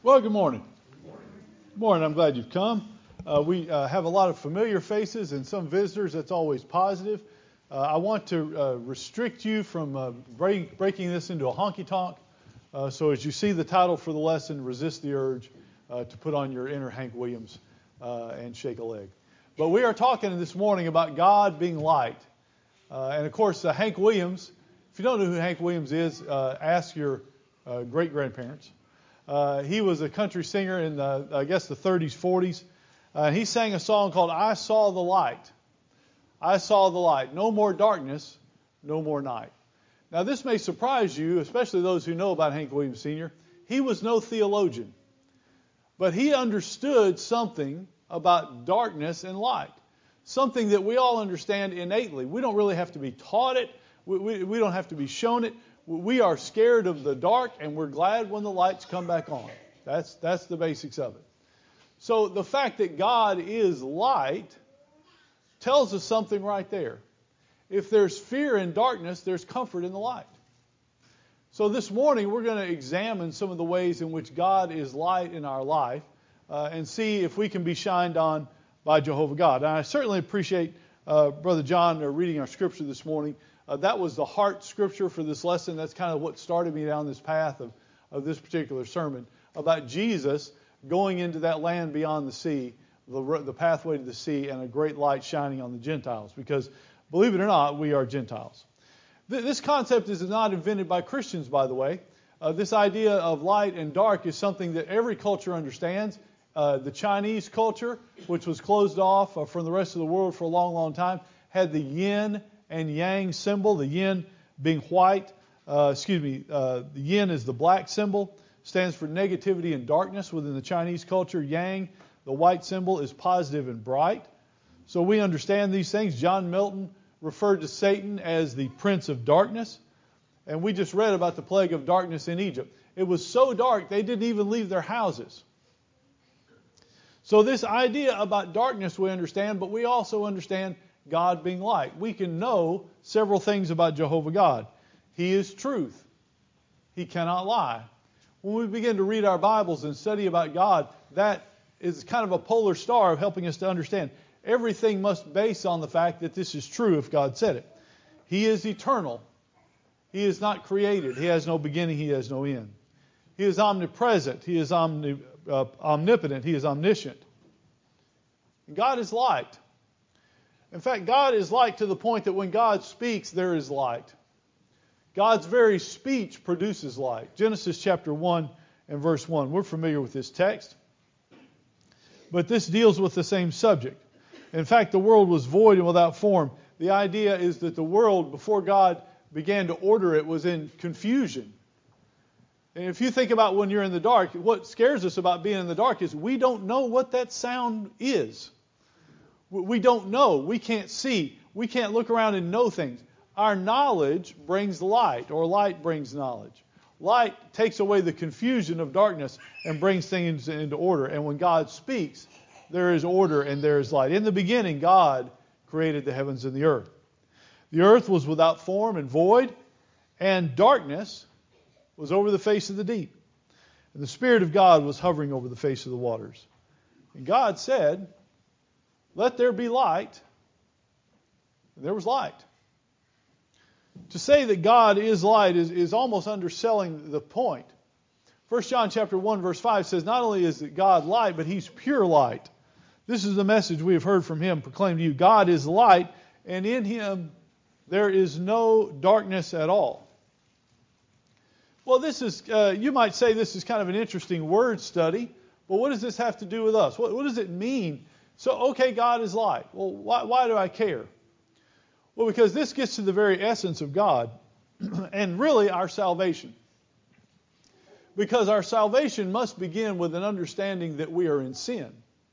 Well, good morning. Good morning. I'm glad you've come. We have a lot of familiar faces and some visitors. That's always positive. I want to restrict you from breaking this into a honky-tonk. So as you see the title for the lesson, resist the urge to put on your inner Hank Williams and shake a leg. But we are talking this morning about God being light. And of course, Hank Williams, if you don't know who Hank Williams is, ask your great-grandparents. He was a country singer in the 30s, 40s. He sang a song called I Saw the Light. I saw the light. No more darkness, no more night. Now this may surprise you, especially those who know about Hank Williams Sr. He was no theologian. But he understood something about darkness and light. Something that we all understand innately. We don't really have to be taught it. We don't have to be shown it. We are scared of the dark, and we're glad when the lights come back on. That's the basics of it. So the fact that God is light tells us something right there. If there's fear in darkness, there's comfort in the light. So this morning, we're going to examine some of the ways in which God is light in our life and see if we can be shined on by Jehovah God. And I certainly appreciate Brother John reading our scripture this morning. That was the heart scripture for this lesson. That's kind of what started me down this path of this particular sermon about Jesus going into that land beyond the sea, the pathway to the sea, and a great light shining on the Gentiles. Because, believe it or not, we are Gentiles. This concept is not invented by Christians, by the way. This idea of light and dark is something that every culture understands. The Chinese culture, which was closed off from the rest of the world for a long, long time, had the yin and yang symbol, the yin being white. The yin is the black symbol, stands for negativity and darkness within the Chinese culture. Yang, the white symbol, is positive and bright. So we understand these things. John Milton referred to Satan as the prince of darkness. And we just read about the plague of darkness in Egypt. It was so dark they didn't even leave their houses. So this idea about darkness we understand, but we also understand God being light. We can know several things about Jehovah God. He is truth. He cannot lie. When we begin to read our Bibles and study about God, that is kind of a polar star of helping us to understand. Everything must base on the fact that this is true if God said it. He is eternal. He is not created. He has no beginning. He has no end. He is omnipresent. He is omnipotent. He is omniscient. And God is light. In fact, God is light to the point that when God speaks, there is light. God's very speech produces light. Genesis chapter 1 and verse 1. We're familiar with this text. But this deals with the same subject. In fact, the world was void and without form. The idea is that the world, before God began to order it, was in confusion. And if you think about when you're in the dark, what scares us about being in the dark is we don't know what that sound is. We don't know. We can't see. We can't look around and know things. Our knowledge brings light, or light brings knowledge. Light takes away the confusion of darkness and brings things into order. And when God speaks, there is order and there is light. In the beginning, God created the heavens and the earth. The earth was without form and void, and darkness was over the face of the deep. And the Spirit of God was hovering over the face of the waters. And God said, "Let there be light." And there was light. To say that God is light is almost underselling the point. 1 John chapter 1 verse 5 says, not only is God light, but He's pure light. This is the message we have heard from Him proclaimed to you. God is light, and in Him there is no darkness at all. Well, this is, you might say this is kind of an interesting word study, but what does this have to do with us? What does it mean? So, okay, God is light. Well, why do I care? Well, because this gets to the very essence of God and really our salvation. Because our salvation must begin with an understanding that we are in sin.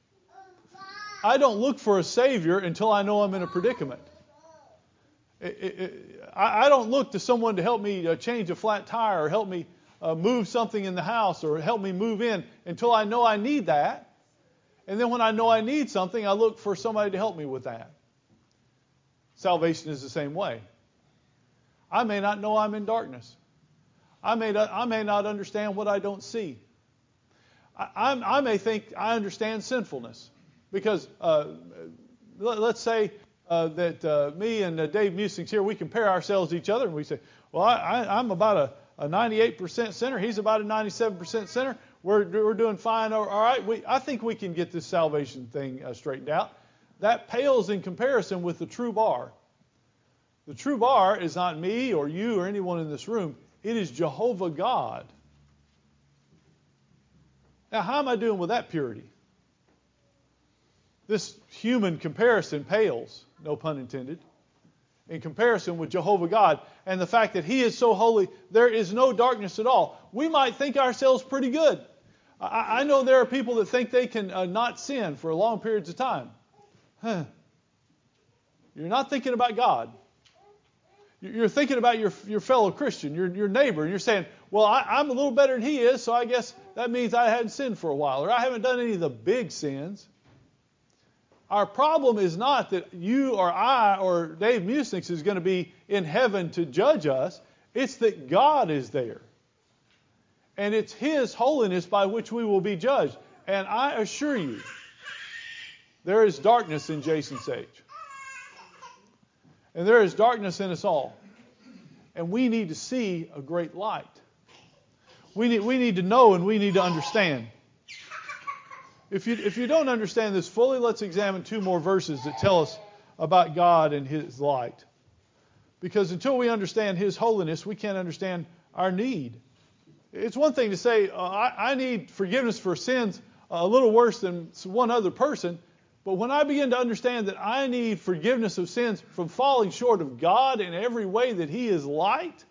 I don't look for a Savior until I know I'm in a predicament. I don't look to someone to help me change a flat tire or help me move something in the house or help me move in until I know I need that. And then when I know I need something, I look for somebody to help me with that. Salvation is the same way. I may not know I'm in darkness. I may not understand what I don't see. I may think I understand sinfulness because let's say that me and Dave Musing's here, we compare ourselves to each other, and we say, well, I'm about a 98% sinner. He's about a 97% sinner. We're doing fine. All right. I think we can get this salvation thing straightened out. That pales in comparison with the true bar. The true bar is not me or you or anyone in this room. It is Jehovah God. Now, how am I doing with that purity? This human comparison pales, no pun intended, in comparison with Jehovah God and the fact that He is so holy, there is no darkness at all. We might think ourselves pretty good. I know there are people that think they can not sin for long periods of time. You're not thinking about God. You're thinking about your fellow Christian, your neighbor, and you're saying, well, I'm a little better than he is, so I guess that means I hadn't sinned for a while, or I haven't done any of the big sins. Our problem is not that you or I or Dave Musings is going to be in heaven to judge us. It's that God is there. And it's His holiness by which we will be judged. And I assure you, there is darkness in Jason Sage. And there is darkness in us all. And we need to see a great light. We need to know and we need to understand. If you don't understand this fully, let's examine 2 more verses that tell us about God and His light. Because until we understand His holiness, we can't understand our need. It's one thing to say, I need forgiveness for sins a little worse than one other person. But when I begin to understand that I need forgiveness of sins from falling short of God in every way that He is light.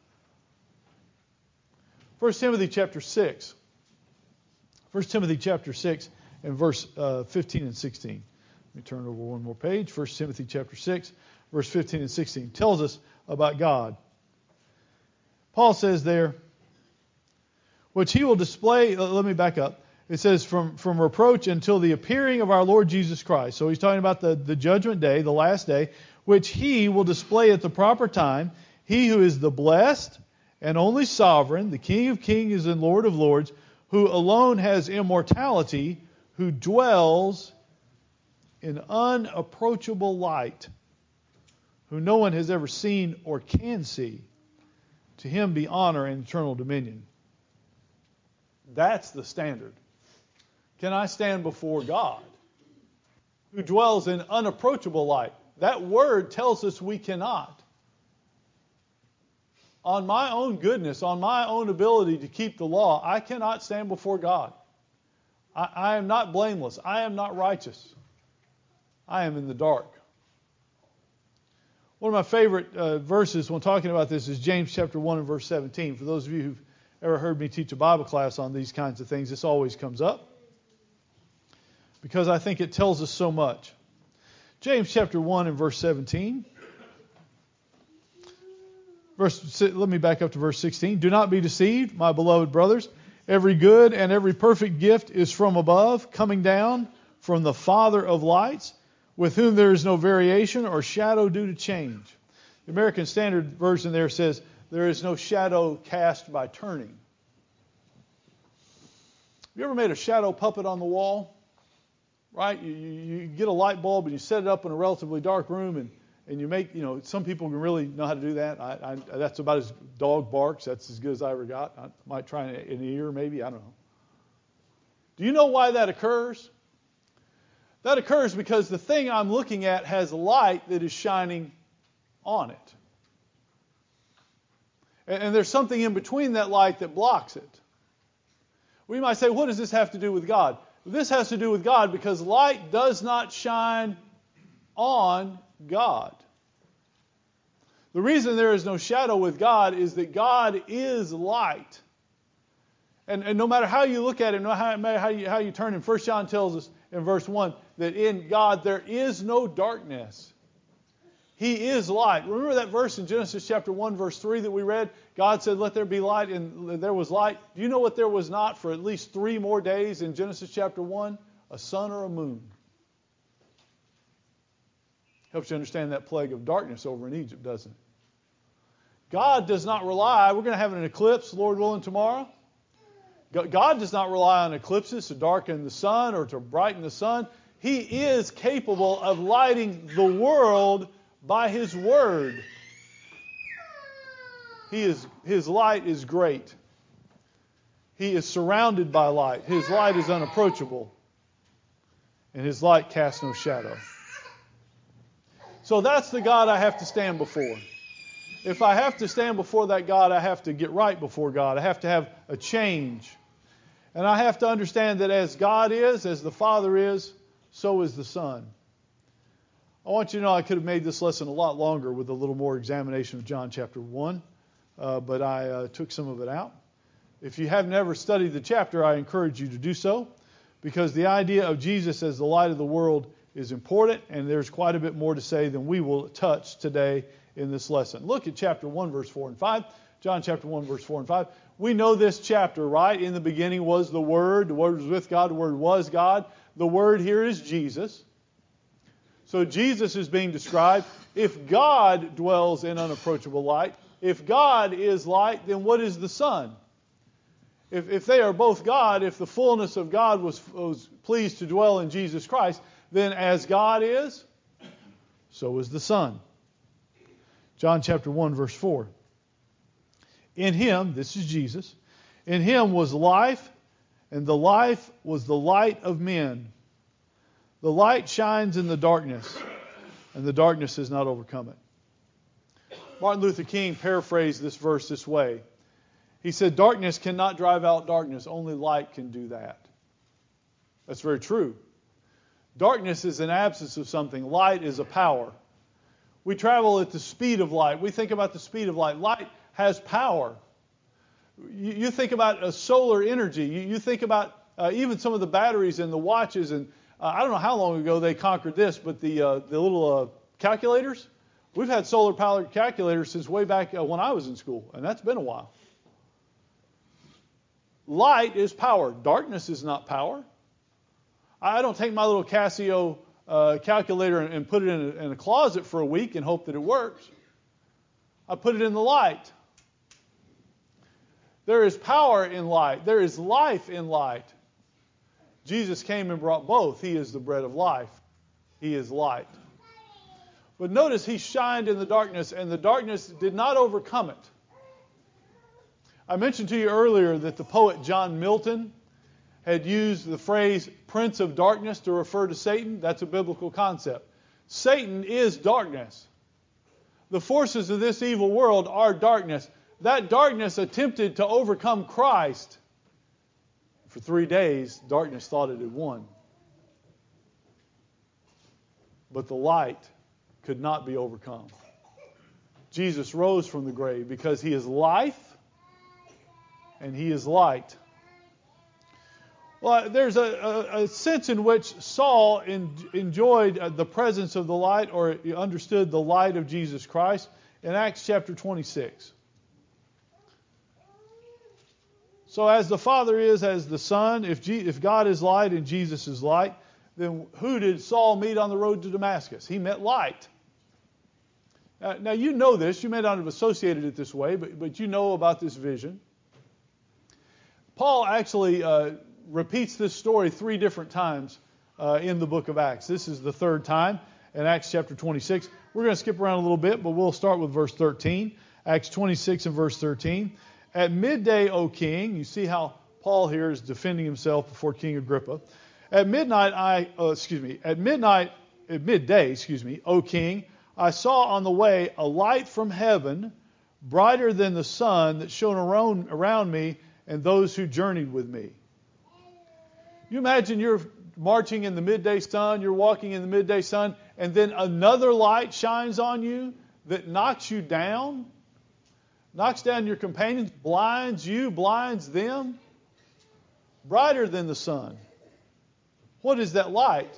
1 Timothy chapter 6. 1 Timothy chapter 6 and verse 15 and 16. Let me turn over one more page. 1 Timothy chapter 6, verse 15 and 16 tells us about God. Paul says there, which He will display, let me back up. It says from reproach until the appearing of our Lord Jesus Christ. So he's talking about the judgment day, the last day, which He will display at the proper time. He who is the blessed and only sovereign, the King of kings and Lord of lords, who alone has immortality, who dwells in unapproachable light, who no one has ever seen or can see. To Him be honor and eternal dominion. That's the standard. Can I stand before God, who dwells in unapproachable light? That word tells us we cannot. On my own goodness, on my own ability to keep the law, I cannot stand before God. I am not blameless. I am not righteous. I am in the dark. One of my favorite verses when talking about this is James chapter 1 and verse 17. For those of you who've ever heard me teach a Bible class on these kinds of things, this always comes up, because I think it tells us so much. James chapter 1 and verse 17. Let me back up to verse 16. Do not be deceived, my beloved brothers. Every good and every perfect gift is from above, coming down from the Father of lights, with whom there is no variation or shadow due to change. The American Standard Version there says, there is no shadow cast by turning. Have you ever made a shadow puppet on the wall? Right? You get a light bulb and you set it up in a relatively dark room and you make, some people can really know how to do that. That's about as dog barks. That's as good as I ever got. I might try an ear maybe. I don't know. Do you know why that occurs? That occurs because the thing I'm looking at has light that is shining on it. And there's something in between that light that blocks it. We might say, what does this have to do with God? This has to do with God because light does not shine on God. The reason there is no shadow with God is that God is light. And no matter how you look at it, no matter how you turn it, 1 John tells us in verse 1 that in God there is no darkness. He is light. Remember that verse in Genesis chapter 1, verse 3 that we read? God said, let there be light, and there was light. Do you know what there was not for at least 3 more days in Genesis chapter 1? A sun or a moon. Helps you understand that plague of darkness over in Egypt, doesn't it? God does not rely. We're going to have an eclipse, Lord willing, tomorrow. God does not rely on eclipses to darken the sun or to brighten the sun. He is capable of lighting the world by His Word. His light is great. He is surrounded by light. His light is unapproachable. And His light casts no shadow. So that's the God I have to stand before. If I have to stand before that God, I have to get right before God. I have to have a change. And I have to understand that as God is, as the Father is, so is the Son. I want you to know I could have made this lesson a lot longer with a little more examination of John chapter 1, but I took some of it out. If you have never studied the chapter, I encourage you to do so, because the idea of Jesus as the light of the world is important, and there's quite a bit more to say than we will touch today in this lesson. Look at chapter 1, verse 4 and 5. John chapter 1, verse 4 and 5. We know this chapter, right? In the beginning was the Word. The Word was with God. The Word was God. The Word here is Jesus. So Jesus is being described. If God dwells in unapproachable light, if God is light, then what is the Son? If they are both God, if the fullness of God was pleased to dwell in Jesus Christ, then as God is, so is the Son. John chapter 1, verse 4. In Him, this is Jesus, in Him was life, and the life was the light of men. The light shines in the darkness, and the darkness has not overcome it. Martin Luther King paraphrased this verse this way. He said, darkness cannot drive out darkness. Only light can do that. That's very true. Darkness is an absence of something. Light is a power. We travel at the speed of light. We think about the speed of light. Light has power. You think about solar energy. You think about even some of the batteries in the watches. And I don't know how long ago they conquered this, but the little calculators, we've had solar-powered calculators since way back when I was in school, and that's been a while. Light is power. Darkness is not power. I don't take my little Casio calculator and put it in a closet for a week and hope that it works. I put it in the light. There is power in light. There is life in light. Jesus came and brought both. He is the bread of life. He is light. But notice He shined in the darkness, and the darkness did not overcome it. I mentioned to you earlier that the poet John Milton had used the phrase Prince of Darkness to refer to Satan. That's a biblical concept. Satan is darkness. The forces of this evil world are darkness. That darkness attempted to overcome Christ. For 3 days, darkness thought it had won. But the light could not be overcome. Jesus rose from the grave because He is life and He is light. Well, there's a sense in which Saul enjoyed the presence of the light, or understood the light of Jesus Christ, in Acts chapter 26. So as the Father is as the Son, if God is light and Jesus is light, then who did Saul meet on the road to Damascus? He met light. Now you know this. You may not have associated it this way, but you know about this vision. Paul actually repeats this story 3 different times in the book of Acts. This is the 3rd time in Acts chapter 26. We're going to skip around a little bit, but we'll start with verse 13. Acts 26 and verse 13. At midday, O king, you see how Paul here is defending himself before King Agrippa. At midday, O king, I saw on the way a light from heaven, brighter than the sun, that shone around me and those who journeyed with me. You imagine you're marching in the midday sun, you're walking in the midday sun, and then another light shines on you that knocks you down, knocks down your companions, blinds you, blinds them. Brighter than the sun. What is that light?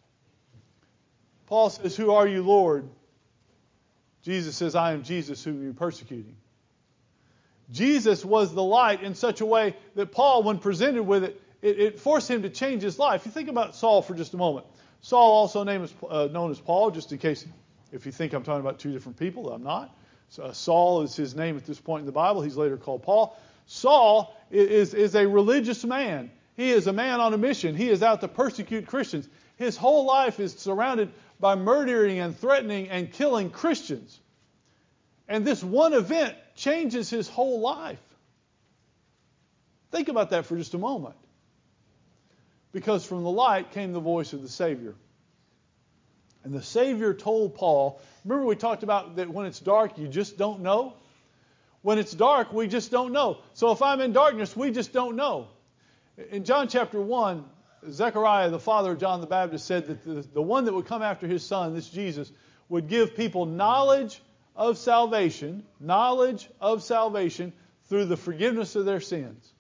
Paul says, who are you, Lord? Jesus says, I am Jesus whom you're persecuting. Jesus was the light in such a way that Paul, when presented with it, it forced him to change his life. You think about Saul for just a moment. Saul, also known as Paul, just in case if you think I'm talking about 2 different people, I'm not. Saul is his name at this point in the Bible. He's later called Paul. Saul is a religious man. He is a man on a mission. He is out to persecute Christians. His whole life is surrounded by murdering and threatening and killing Christians. And this one event changes his whole life. Think about that for just a moment. Because from the light came the voice of the Savior. And the Savior told Paul, remember we talked about that when it's dark, you just don't know? When it's dark, we just don't know. So if I'm in darkness, we just don't know. In John chapter 1, Zechariah, the father of John the Baptist, said that the one that would come after his son, this Jesus, would give people knowledge of salvation through the forgiveness of their sins.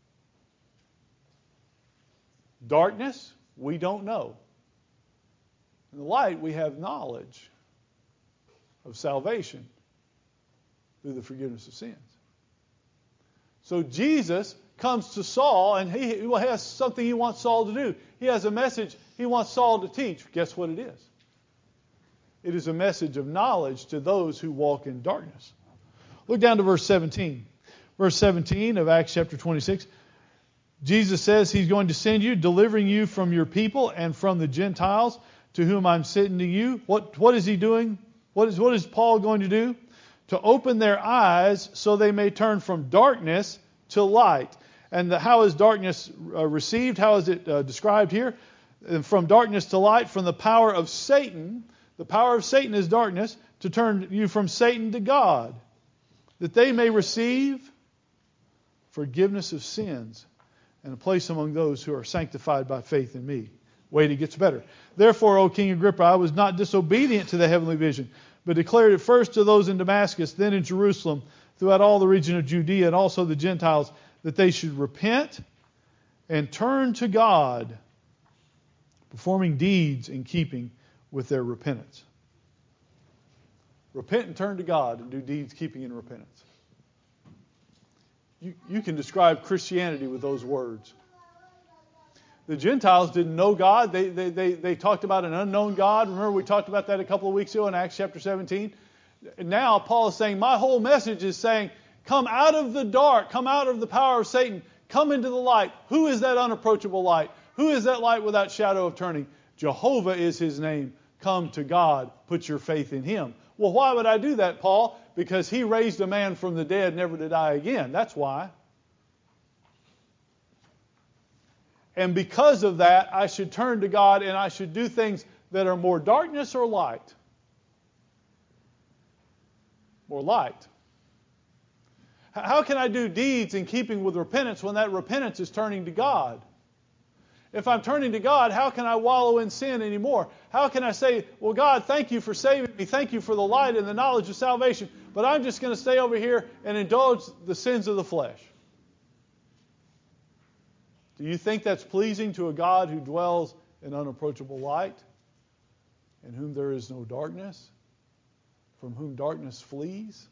Darkness, we don't know. In the light, we have knowledge of salvation through the forgiveness of sins. So Jesus comes to Saul, and he has something he wants Saul to do. He has a message he wants Saul to teach. Guess what it is? It is a message of knowledge to those who walk in darkness. Look down to verse 17. Verse 17 of Acts chapter 26. Jesus says He's going to send you, delivering you from your people and from the Gentiles to whom I'm sending you. What is He doing? What is Paul going to do? To open their eyes so they may turn from darkness to light. And how is darkness received? How is it described here? From darkness to light, from the power of Satan. The power of Satan is darkness, to turn you from Satan to God, that they may receive forgiveness of sins and a place among those who are sanctified by faith in me. Wait, it gets better. Therefore, O King Agrippa, I was not disobedient to the heavenly vision, but declared it first to those in Damascus, then in Jerusalem, throughout all the region of Judea, and also the Gentiles, that they should repent and turn to God, performing deeds in keeping with their repentance. Repent and turn to God and do deeds keeping in repentance. You can describe Christianity with those words. The Gentiles didn't know God. They talked about an unknown God. Remember we talked about that a couple of weeks ago in Acts chapter 17. Now Paul is saying, my whole message is saying, come out of the dark, come out of the power of Satan, come into the light. Who is that unapproachable light? Who is that light without shadow of turning? Jehovah is His name. Come to God. Put your faith in Him. Well, why would I do that, Paul? Because He raised a man from the dead, never to die again. That's why. And because of that, I should turn to God and I should do things that are more darkness or light. More light. How can I do deeds in keeping with repentance when that repentance is turning to God? If I'm turning to God, how can I wallow in sin anymore? How can I say, well, God, thank you for saving me. Thank you for the light and the knowledge of salvation. But I'm just going to stay over here and indulge the sins of the flesh. Do you think that's pleasing to a God who dwells in unapproachable light, in whom there is no darkness, from whom darkness flees?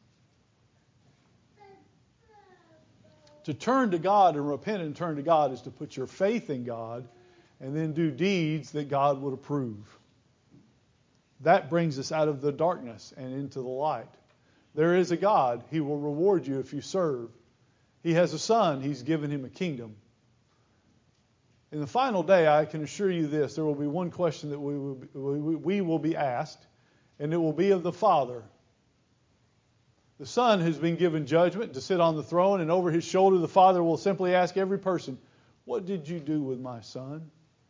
To turn to God and repent and turn to God is to put your faith in God and then do deeds that God would approve. That brings us out of the darkness and into the light. There is a God. He will reward you if you serve. He has a son. He's given him a kingdom. In the final day, I can assure you this, there will be one question that we will be asked, and it will be of the Father. The Son has been given judgment to sit on the throne, and over His shoulder the Father will simply ask every person, what did you do with my son?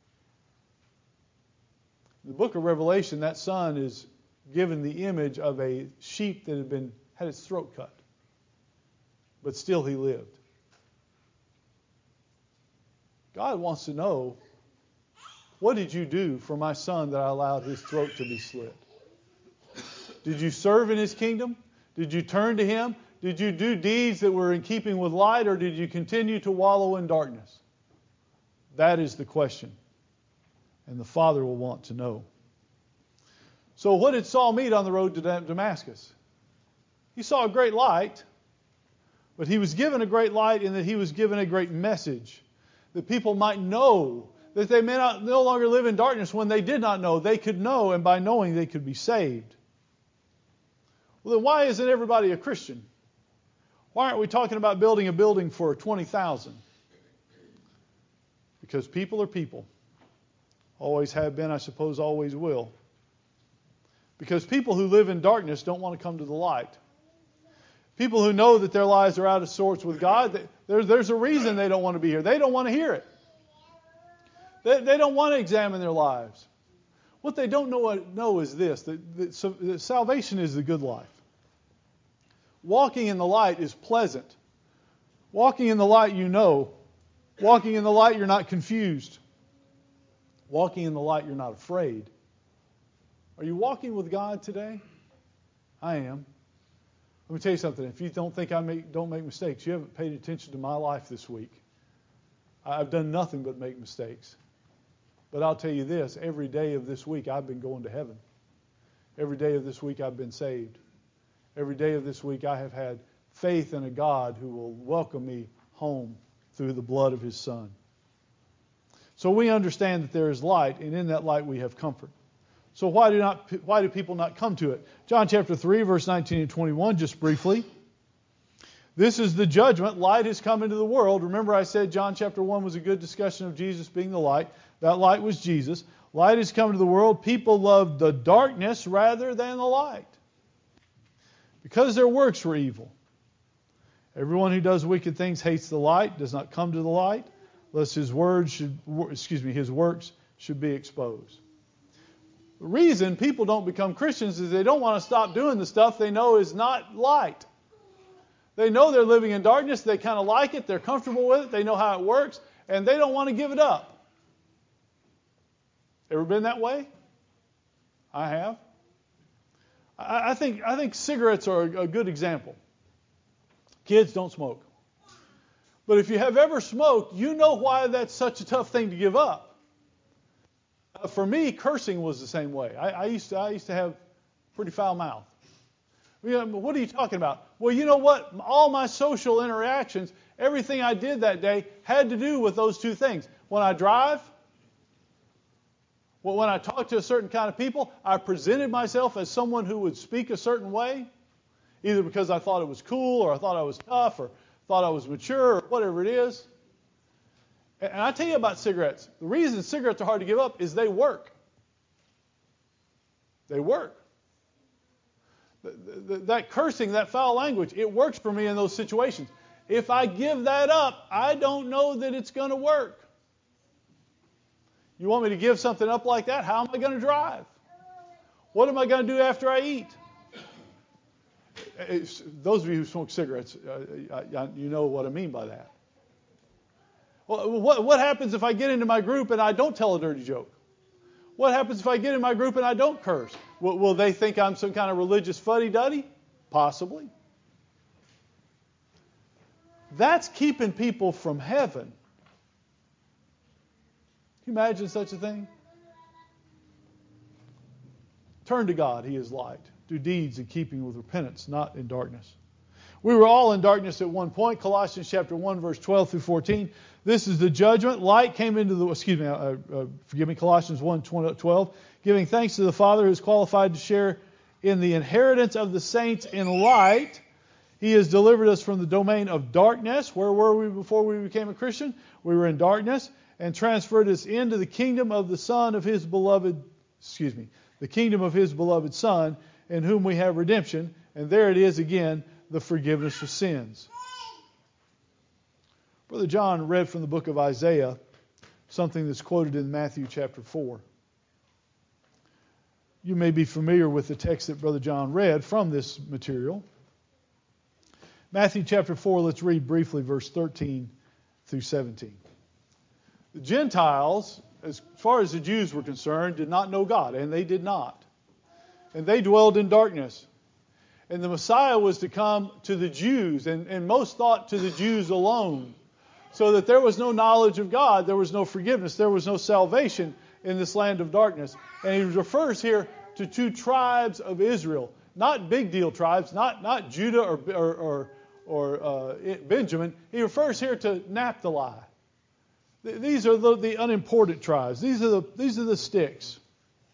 In the book of Revelation, that son is given the image of a sheep that had its throat cut, but still he lived. God wants to know, what did you do for my son that I allowed his throat to be slit? Did you serve in His kingdom? Did you turn to Him? Did you do deeds that were in keeping with light, or did you continue to wallow in darkness? That is the question. And the Father will want to know. So what did Saul meet on the road to Damascus? He saw a great light, but he was given a great light in that he was given a great message. That people might know that they may no longer live in darkness when they did not know. They could know, and by knowing they could be saved. Well, then why isn't everybody a Christian? Why aren't we talking about building a building for 20,000? Because people are people. Always have been, I suppose always will. Because people who live in darkness don't want to come to the light. People who know that their lives are out of sorts with God, there's a reason they don't want to be here. They don't want to hear it. They don't want to examine their lives. What they don't know is this, that salvation is the good life. Walking in the light is pleasant. Walking in the light you know. Walking in the light you're not confused. Walking in the light you're not afraid. Are you walking with God today? I am. Let me tell you something. If you don't think don't make mistakes, you haven't paid attention to my life this week. I've done nothing but make mistakes. But I'll tell you this, every day of this week I've been going to heaven. Every day of this week I've been saved. Every day of this week I have had faith in a God who will welcome me home through the blood of His Son. So we understand that there is light, and in that light we have comfort. So why do people not come to it? John chapter 3, verse 19 and 21, just briefly. This is the judgment. Light has come into the world. Remember I said John chapter 1 was a good discussion of Jesus being the light. That light was Jesus. Light has come into the world. People loved the darkness rather than the light, because their works were evil. Everyone who does wicked things hates the light, does not come to the light, lest his works should be exposed. The reason people don't become Christians is they don't want to stop doing the stuff they know is not light. They know they're living in darkness. They kind of like it. They're comfortable with it. They know how it works. And they don't want to give it up. Ever been that way? I have. I think cigarettes are a good example. Kids don't smoke. But if you have ever smoked, you know why that's such a tough thing to give up. For me, cursing was the same way. I used to have pretty foul mouth. What are you talking about? Well, you know what? All my social interactions, everything I did that day had to do with those two things. When I drive, when I talk to a certain kind of people, I presented myself as someone who would speak a certain way, either because I thought it was cool, or I thought I was tough, or thought I was mature, or whatever it is. And I tell you about cigarettes. The reason cigarettes are hard to give up is they work. They work. That cursing, that foul language, it works for me in those situations. If I give that up, I don't know that it's going to work. You want me to give something up like that? How am I going to drive? What am I going to do after I eat? Those of you who smoke cigarettes, you know what I mean by that. Well, what happens if I get into my group and I don't tell a dirty joke? What happens if I get in my group and I don't curse? Will they think I'm some kind of religious fuddy-duddy? Possibly. That's keeping people from heaven. Can you imagine such a thing? Turn to God, He is light. Do deeds in keeping with repentance, not in darkness. We were all in darkness at one point. Colossians chapter 1, verse 12 through 14. This is the judgment. Light came into the, Colossians 1, 12. Giving thanks to the Father who is qualified to share in the inheritance of the saints in light. He has delivered us from the domain of darkness. Where were we before we became a Christian? We were in darkness. And transferred us into the kingdom of the Son of His beloved, the kingdom of His beloved Son, in whom we have redemption. And there it is again, the forgiveness of sins. Brother John read from the book of Isaiah something that's quoted in Matthew chapter 4. You may be familiar with the text that Brother John read from this material. Matthew chapter 4, let's read briefly verse 13 through 17. The Gentiles, as far as the Jews were concerned, did not know God, and they did not. And they dwelled in darkness. And the Messiah was to come to the Jews, and most thought to the Jews alone, so that there was no knowledge of God, there was no forgiveness, there was no salvation in this land of darkness. And he refers here to two tribes of Israel, not big deal tribes, not Judah or Benjamin. He refers here to Naphtali. These are the unimportant tribes. These are the sticks.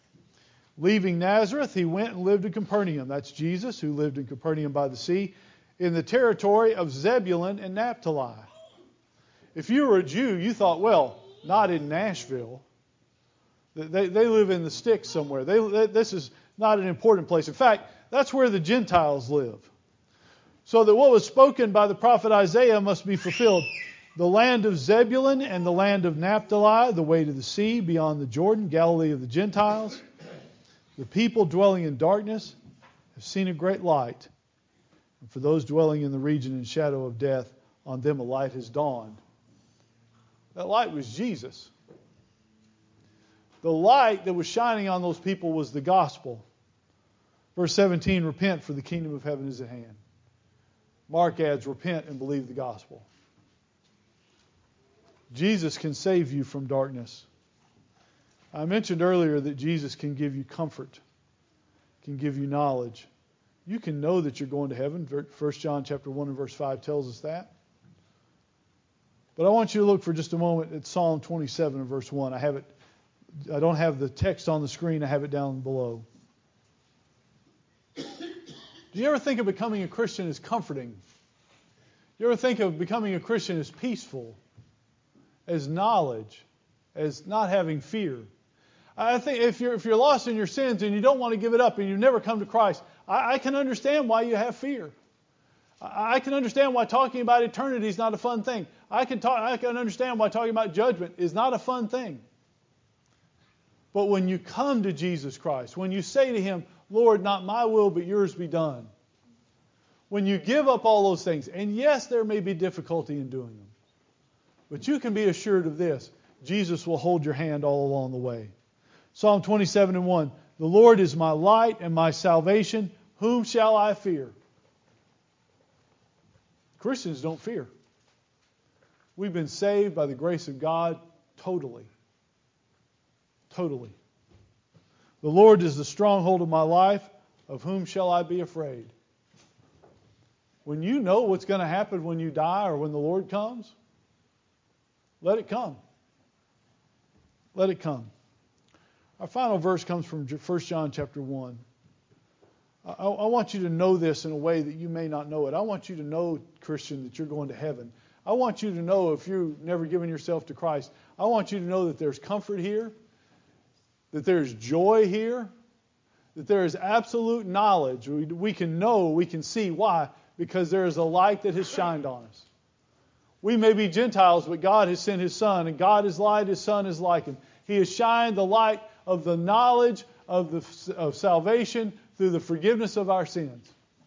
Leaving Nazareth, he went and lived in Capernaum. That's Jesus, who lived in Capernaum by the sea, in the territory of Zebulun and Naphtali. If you were a Jew, you thought, well, not in Nashville. They live in the sticks somewhere. This is not an important place. In fact, that's where the Gentiles live. So that what was spoken by the prophet Isaiah must be fulfilled. The land of Zebulun and the land of Naphtali, the way to the sea beyond the Jordan, Galilee of the Gentiles. The people dwelling in darkness have seen a great light. And for those dwelling in the region and shadow of death, on them a light has dawned. That light was Jesus. The light that was shining on those people was the gospel. Verse 17, repent, for the kingdom of heaven is at hand. Mark adds, repent and believe the gospel. Jesus can save you from darkness. I mentioned earlier that Jesus can give you comfort, can give you knowledge. You can know that you're going to heaven. 1 John chapter 1 and verse 5 tells us that. But I want you to look for just a moment at Psalm 27 and verse 1. I don't have the text on the screen. I have it down below. Do you ever think of becoming a Christian as comforting? Do you ever think of becoming a Christian as peaceful, as knowledge, as not having fear? I think if you're lost in your sins and you don't want to give it up and you've never come to Christ, I can understand why you have fear. I can understand why talking about eternity is not a fun thing. I can understand why talking about judgment is not a fun thing. But when you come to Jesus Christ, when you say to Him, Lord, not my will, but yours be done. When you give up all those things, and yes, there may be difficulty in doing them, but you can be assured of this. Jesus will hold your hand all along the way. Psalm 27 and 1. The Lord is my light and my salvation. Whom shall I fear? Christians don't fear. We've been saved by the grace of God totally. Totally. The Lord is the stronghold of my life. Of whom shall I be afraid? When you know what's going to happen when you die or when the Lord comes, let it come. Let it come. Our final verse comes from 1 John chapter 1. I want you to know this in a way that you may not know it. I want you to know, Christian, that you're going to heaven. I want you to know, if you've never given yourself to Christ, I want you to know that there's comfort here, that there's joy here, that there is absolute knowledge. We can know, we can see. Why? Because there is a light that has shined on us. We may be Gentiles, but God has sent His Son, and God is light, His Son is like Him. He has shined the light of the knowledge of salvation through the forgiveness of our sins.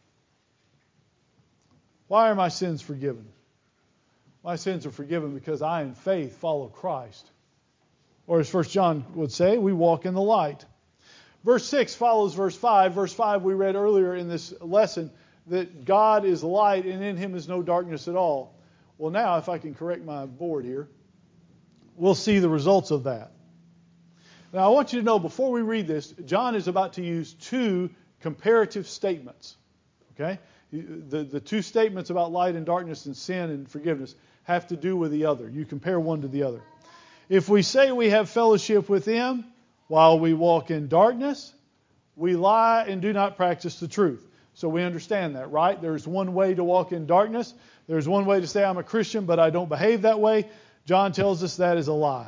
Why are my sins forgiven? My sins are forgiven because I, in faith, follow Christ. Or as 1 John would say, we walk in the light. Verse 6 follows verse 5. Verse 5 we read earlier in this lesson that God is light and in Him is no darkness at all. Well, now, if I can correct my board here, we'll see the results of that. Now, I want you to know, before we read this, John is about to use two comparative statements. Okay? The two statements about light and darkness and sin and forgiveness have to do with the other. You compare one to the other. If we say we have fellowship with Him while we walk in darkness, we lie and do not practice the truth. So we understand that, right? There's one way to walk in darkness. There's one way to say I'm a Christian, but I don't behave that way. John tells us that is a lie.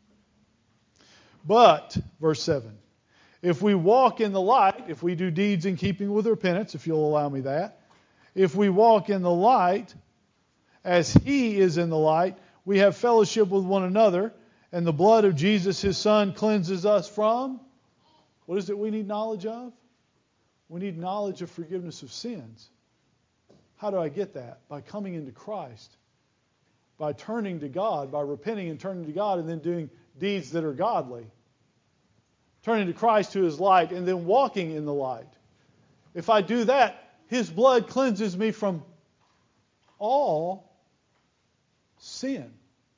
But, verse 7, if we walk in the light, if we do deeds in keeping with repentance, if you'll allow me that, if we walk in the light, as He is in the light, we have fellowship with one another, and the blood of Jesus, His Son, cleanses us from, what is it we need knowledge of? We need knowledge of forgiveness of sins. How do I get that? By coming into Christ, by turning to God, by repenting and turning to God, and then doing deeds that are godly. Turning to Christ who is light, and then walking in the light. If I do that, His blood cleanses me from all sin.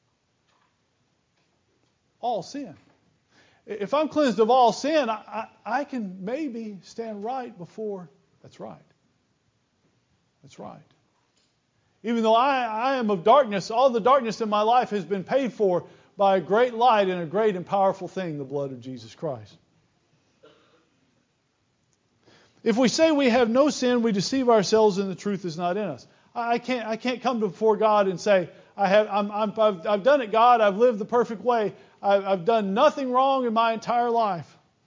All sin. If I'm cleansed of all sin, I can maybe stand right before. That's right. That's right. Even though I am of darkness, all the darkness in my life has been paid for by a great light and a great and powerful thing, the blood of Jesus Christ. If we say we have no sin, we deceive ourselves and the truth is not in us. I can't come before God and say, I've done it, God. I've lived the perfect way. I've done nothing wrong in my entire life.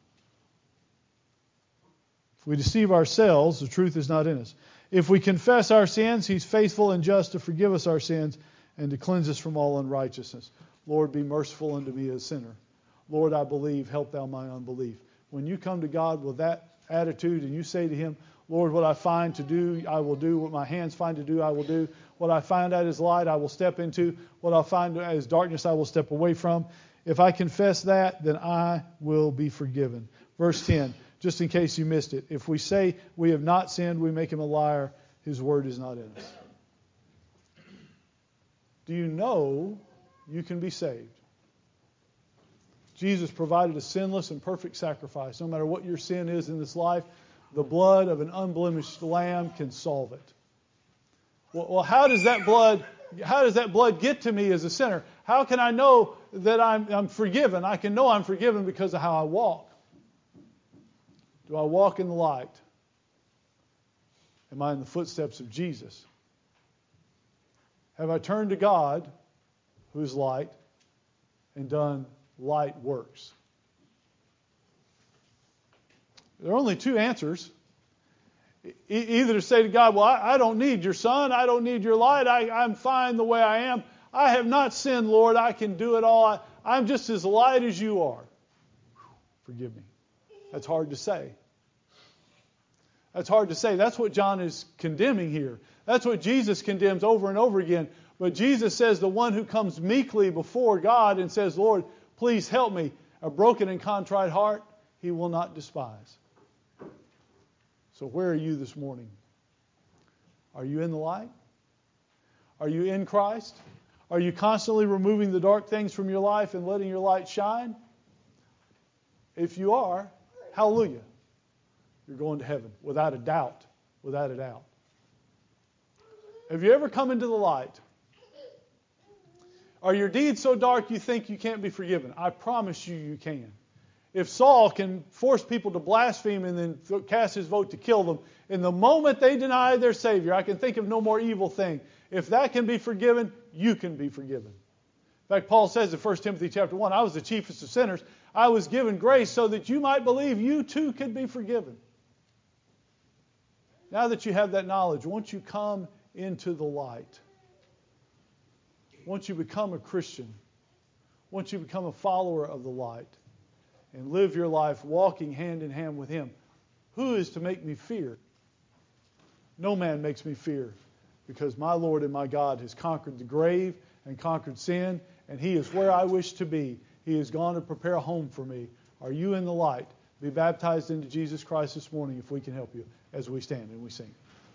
If we deceive ourselves, the truth is not in us. If we confess our sins, He's faithful and just to forgive us our sins and to cleanse us from all unrighteousness. Lord, be merciful unto me, a sinner. Lord, I believe, help thou my unbelief. When you come to God with that attitude and you say to Him, Lord, what I find to do, I will do. What my hands find to do, I will do. What I find out as light, I will step into. What I find as darkness, I will step away from. If I confess that, then I will be forgiven. Verse 10, just in case you missed it. If we say we have not sinned, we make Him a liar. His word is not in us. Do you know you can be saved? Jesus provided a sinless and perfect sacrifice. No matter what your sin is in this life, the blood of an unblemished lamb can solve it. Well, how does that blood get to me as a sinner? How can I know that I'm forgiven? I can know I'm forgiven because of how I walk. Do I walk in the light? Am I in the footsteps of Jesus? Have I turned to God, who is light, and done light works? There are only two answers. Either to say to God, well, I don't need your sun. I don't need your light. I'm fine the way I am. I have not sinned, Lord. I can do it all. I'm just as light as you are. Forgive me. That's hard to say. That's hard to say. That's what John is condemning here. That's what Jesus condemns over and over again. But Jesus says the one who comes meekly before God and says, Lord, please help me, a broken and contrite heart, He will not despise. So where are you this morning? Are you in the light? Are you in Christ? Are you constantly removing the dark things from your life and letting your light shine? If you are, hallelujah. You're going to heaven, without a doubt. Without a doubt. Have you ever come into the light? Are your deeds so dark you think you can't be forgiven? I promise you can. If Saul can force people to blaspheme and then cast his vote to kill them, in the moment they deny their Savior, I can think of no more evil thing. If that can be forgiven, you can be forgiven. In fact, Paul says in 1 Timothy chapter 1, I was the chiefest of sinners. I was given grace so that you might believe you too could be forgiven. Now that you have that knowledge, won't you come into the light? Won't you become a Christian? Won't you become a follower of the light? And live your life walking hand in hand with Him. Who is to make me fear? No man makes me fear, because my Lord and my God has conquered the grave and conquered sin, and He is where I wish to be. He has gone to prepare a home for me. Are you in the light? Be baptized into Jesus Christ this morning if we can help you as we stand and we sing.